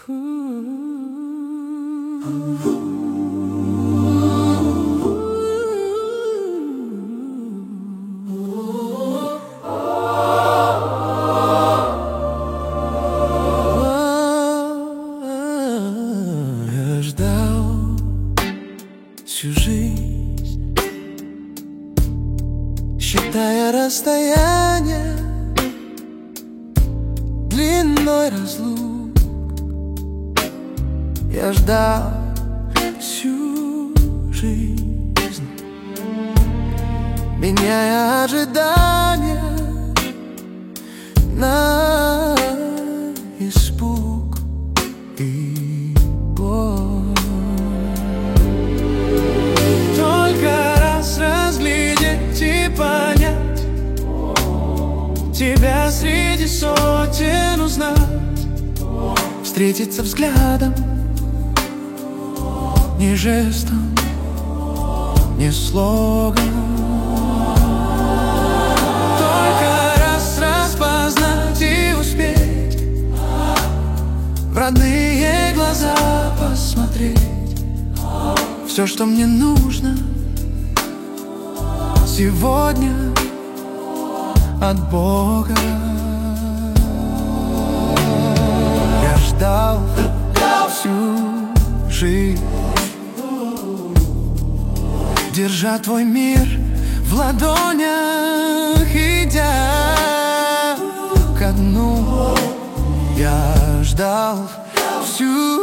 Я ждал всю жизнь, считая расстояние длиной разлук. Я ждал всю жизнь, меняя ожидания на испуг и боль. Только раз разглядеть и понять тебя среди сотен, узнать, встретиться взглядом, ни жестом, ни слогом. Только раз распознать и успеть в родные глаза посмотреть. Все, что мне нужно сегодня от Бога. Я ждал всю жизнь, держа твой мир в ладонях, идя ко дну. Я ждал всю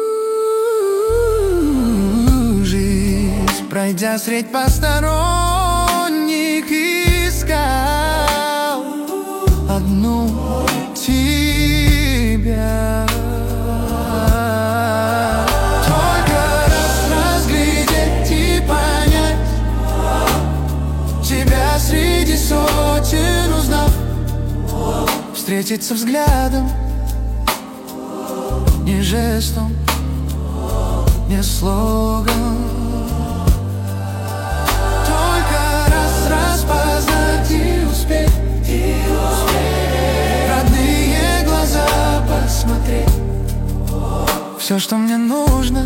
жизнь, пройдя средь посторонних, искал одну тебя. Только раз разглядеть и понять тебя среди сотен, узнав, встретиться взглядом, ни жестом, ни слогом. Только раз распознать и успеть в родные глаза посмотреть. Все, что мне нужно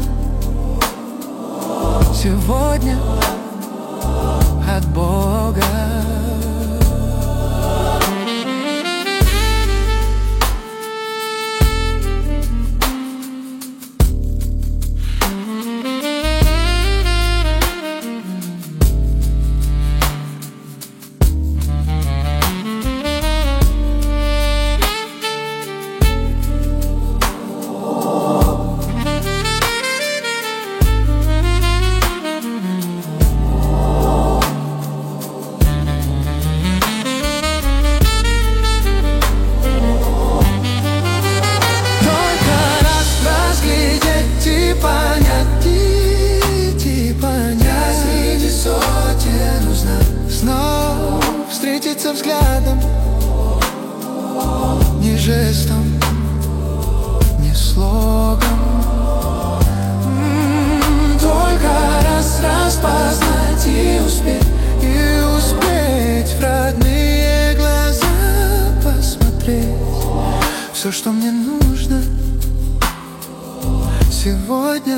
сегодня от Бога. Встретиться взглядом, ни жестом, ни слогом. Только раз распознать и успеть в родные глаза посмотреть. Все, что мне нужно сегодня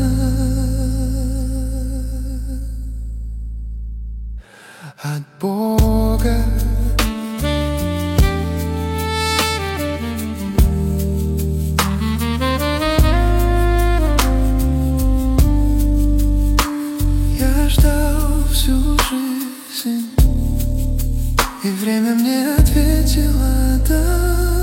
от Бога. Я ждал всю жизнь, и время мне ответило да.